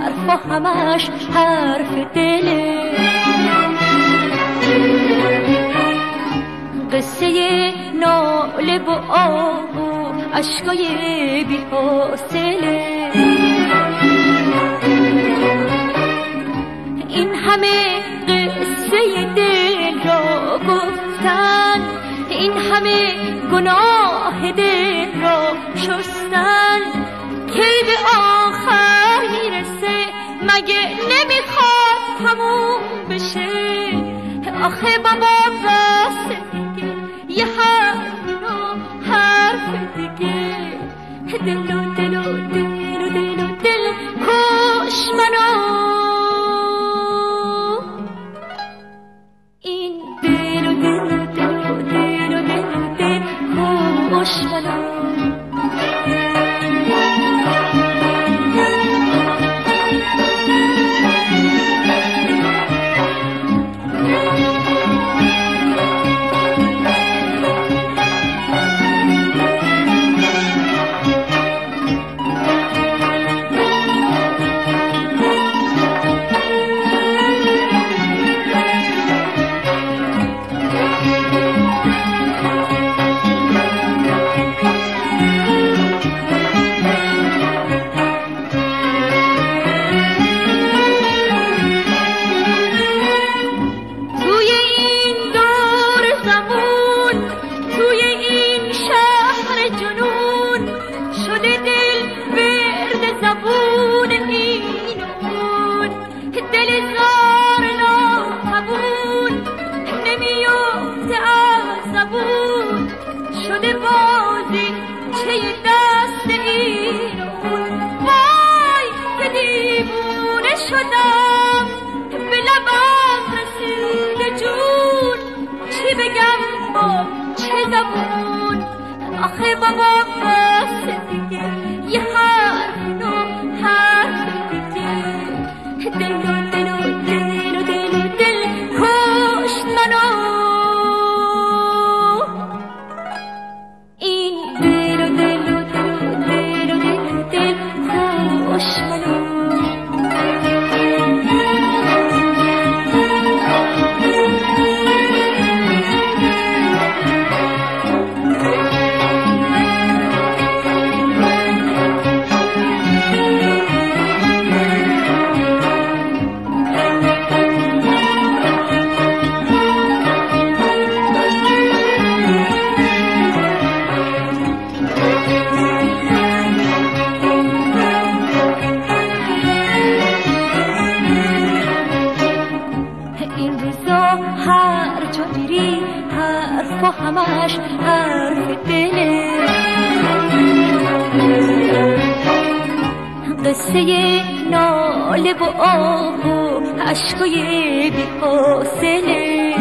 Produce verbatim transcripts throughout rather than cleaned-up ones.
حرف و همش حرف دله. قصه ناله و آه و عشقای بی حاصله. این همه قصه دل را گفتن، این همه گناه دل را شستن، کی به آخر میرسه؟ مگه نمیخواد تموم بشه؟ آخه بابا بس دیگه، یه حرف و حرف دیگه. دل و دل و دل و دل و دل کش منو. این دل و دل و دل و دل و دل و دل کش منو. شده بازی چه دست ایرون. وای که دیوونه شدم، به لبم رسید جون. چی بگم با چه زبون؟ آخه بابا بس دیگه، یه حرف و حرف دیگه. دل و دل و دل و دل و دل کشت منو. هر جا میری حرف و همش حرف دله. قصه ناله و آه و عشقای بی حاصله.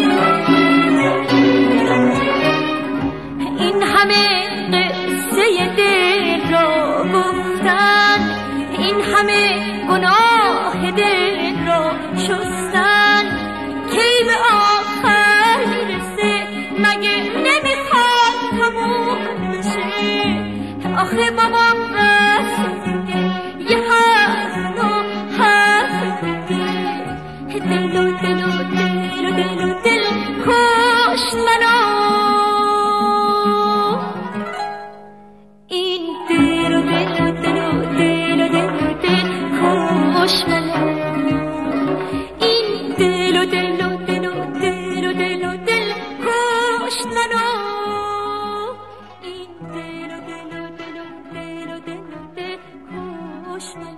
این همه قصه دل را گفتن، این همه گناه دل را شستن، کی به آخر میرسه؟ مگه نمیخواد تموم بشه؟ آخه بابا بس دیگه، یه حرف و حرف دیگه. دل و دل و دل و دل و دل کشت منو. این دل و دل و دل و دل و دل و دل کشت منو. این دل و دل و دل و دل و دل و دل کشت منو. این دل و دل و دل و دل و دل و دل کشت منو.